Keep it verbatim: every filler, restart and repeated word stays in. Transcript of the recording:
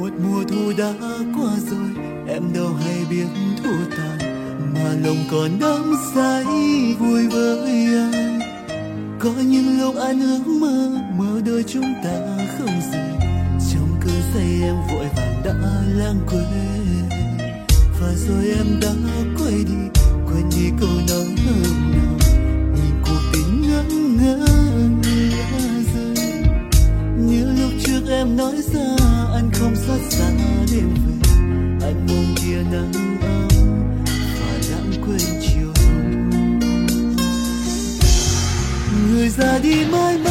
một mùa thu đã qua rồi, em đâu hay biết thu tàn, mà lòng còn đắm say vui với ai. Có những lúc anh ước mơ, mơ đôi chúng ta không rời, trong cơn say em vội vàng đã lãng quên. Và rồi em đã quay đi, quên đi câu nói hôm nào, nhìn cuộc tình ngẩn ngơ như lá rơi. Như lúc trước em nói ra anh không xót xa đêm về, anh mong kia nắng ấm và lãng quên chiều. Người ra đi mãi mãi